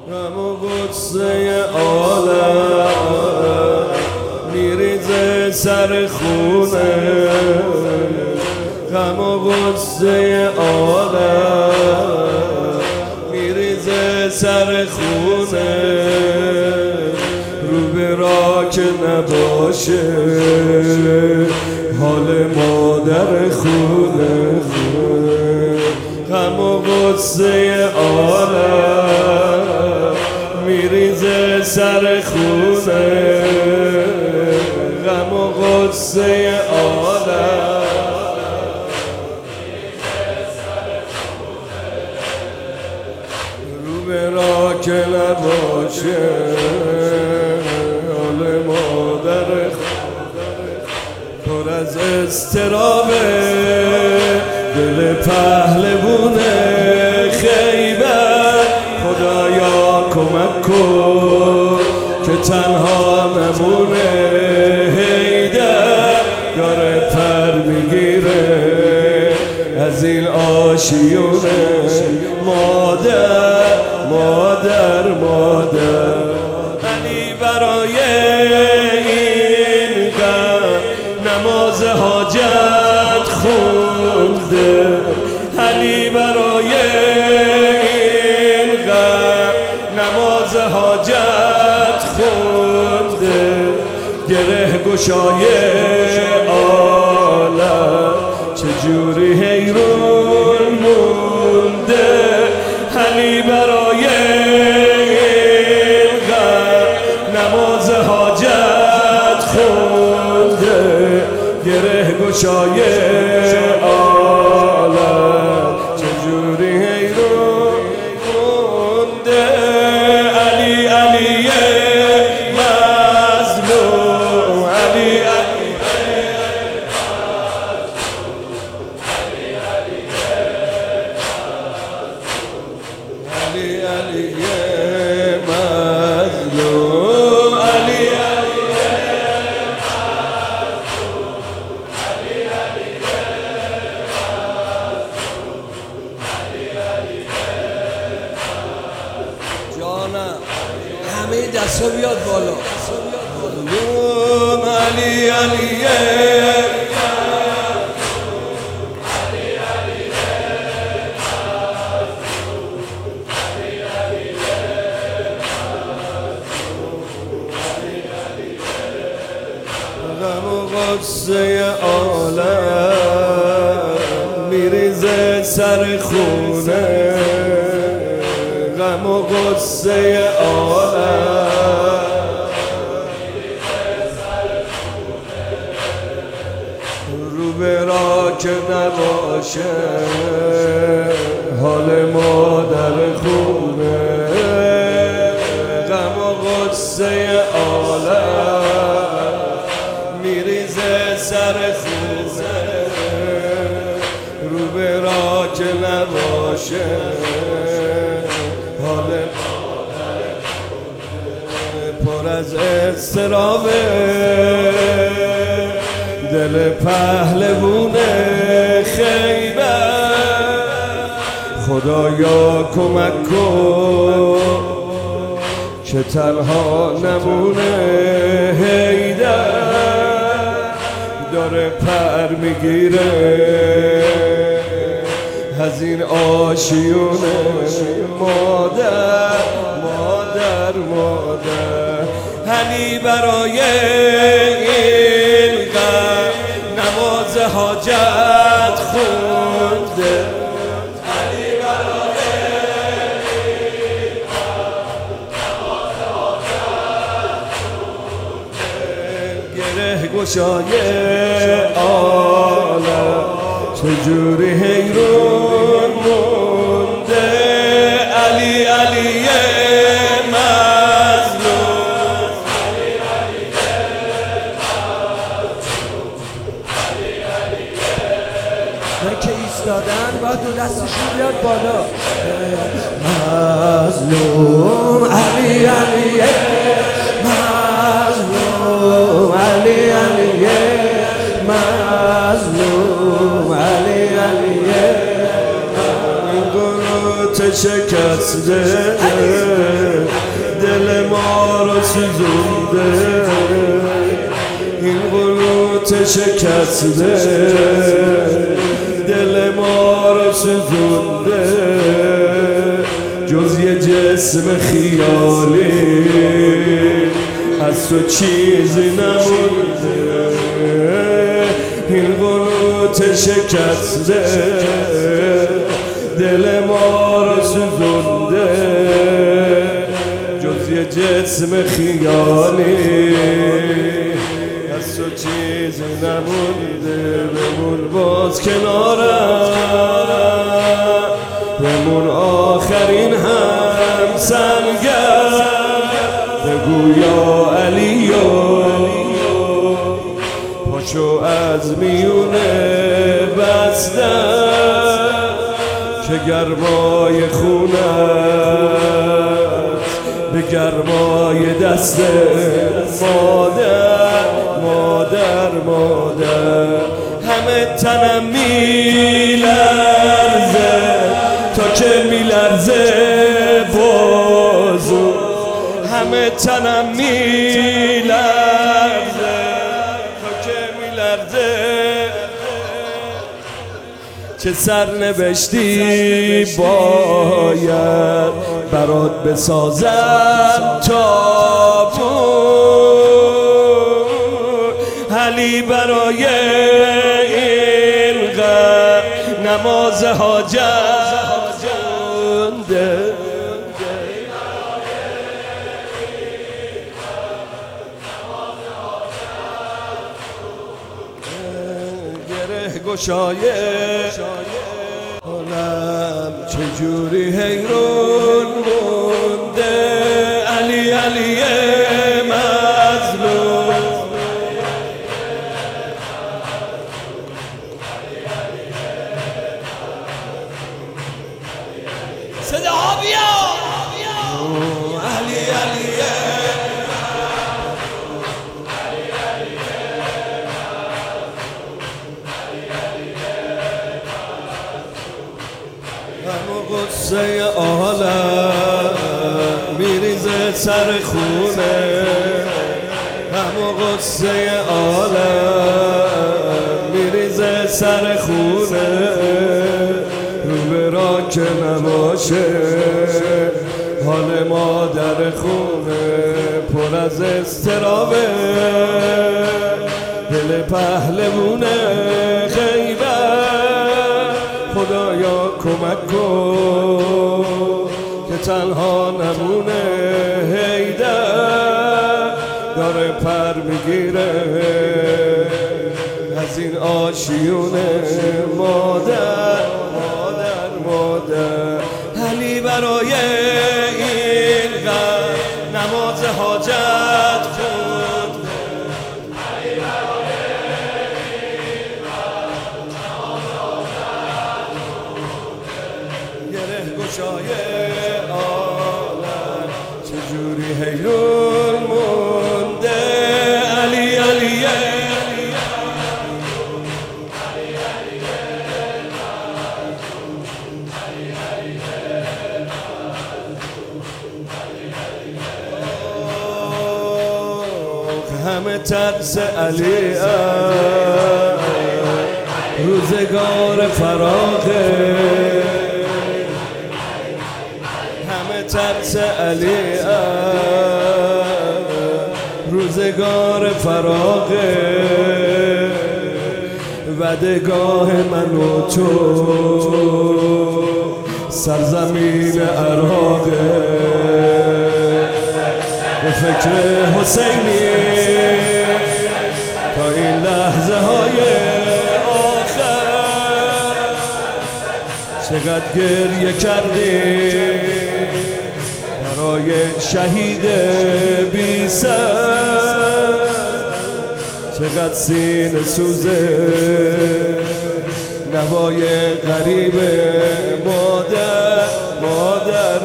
غم و غصه عالم میریزه سر خونه، غم و غصه عالم میریزه سر خونه، رو به راه که نباشه حال مادر خونه، غم و غصه عالم میریزه سر خونه، غم و غصه عالم رو به راه که نباشه حال مادر پر از اضطرابه، دل پهلوونه خیبر خدایا کمک کن که تنها نمونه، هیدر داره پر میگیره از این آشیونه، مادر مادر مادر علی برای این غم نماز حاجت خونده، علی برای این غم نماز حاجت خونده، گره گشای عالم چجوری حیرون مونده، علی برای این غم نماز حاجت خونده، گره گشای عالم چجوری حیرون مونده، علی علی مظلوم، علی علی علی علی مظلوم، علی جانم همه دستا بیاد بالا، مظلوم علی علی غم و غصه عالم میریزه سر خونه، غم و غصه عالم رو به راه که نباشه حال مادر خونه، غم و غصه عالم میریزه سر خونه، رو به راه که نباشه حال پر از اضطرابه، دل پهلوونه خیبر خدایا کمک کن که تنها نمونه، هیدر داره پر میگیره از این آشیونه، مادر مادر مادر علی برای این غم نماز حاجت خونده، علی برای این غم نماز حاجت خونده، گره گشای عالم چجوری حیرون مونده، علی علی مظلوم، علی علی مظلوم، علی علی من که ایستادن باید دو دستشون بیاد بالا، مظلوم علی علی مظلوم، علی علی مظلوم، علی علی شکسته دل ما رو سوزونده این قنوت شکسته دل ما رو سوزونده جز یه جسم خیالی از تو چیزی نمونده این قنوت شکسته دل ما رو سوزونده جز یه جسم خیالی از تو چیزی نمونده بمون باز کنارم بمون آخرین هم سنگر بگو یا علی پاشو از میونه بستن که گرمای خونت به گرمای دست مادر همه تنم میلرزه تا که میلرزه بازو همه تنم میلرزه تا که میلرزه چه سرنوشتی باید برات بسازم تا علی برای اینقدر نماز حاجت خونده گره گشایه حالم چجوری حیرون مونده علی علی مظلوم صداها بیا علی علی همه غصه عالم میریزه سر خونه همه غصه عالم میریزه سر خونه رو که نباشه حال مادر خونه پر از استرابه دل پهلوونه غیبه خدایا کمک کن که تنها نمونه هیدر داره پر میگیره از این آشیونه مادر علی برای اینقدر نماز حاجت خوند علی برای اینقدر نماز حاجت خوند گره گشایه عالم چجوری حیرون مونده علی علی همه ترس علی روزگار فراغه همه ترس علی روزگار فراغه ودگاه من و تو سرزمین عراقه به فکر حسینی تا این لحظه های آخر چقدر گریه کردی برای شهید بی سر چقدر سینه سوزه نوای غریب مادر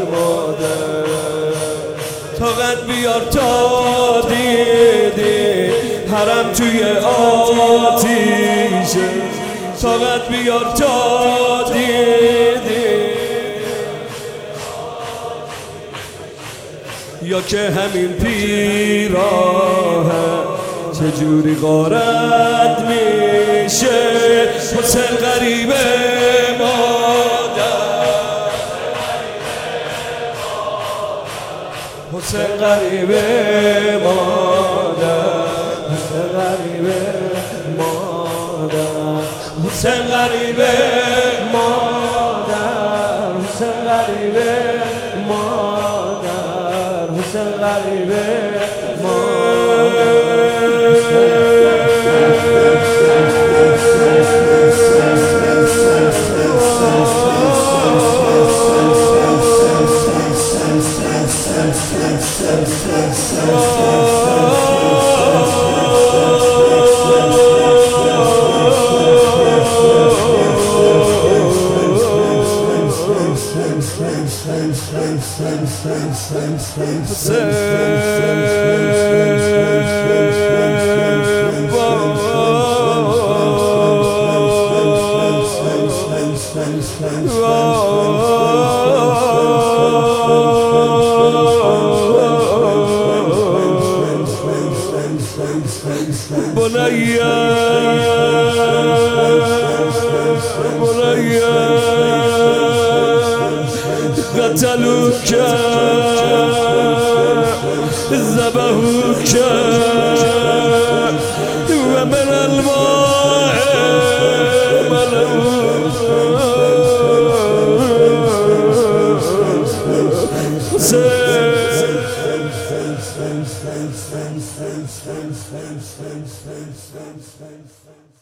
طاقت بیار تا دیدی حرم توی آتیشه طاقت بیار تا دیدی یا که همین پیراهن چجوری غارت میشه حسین غریب مادر حسین غریب مادر حسین غریب مادر حسین غریب مادر حسین غریب مادر حسین غریب قتلوك ذبحوك ومن الماء ملؤوك حسين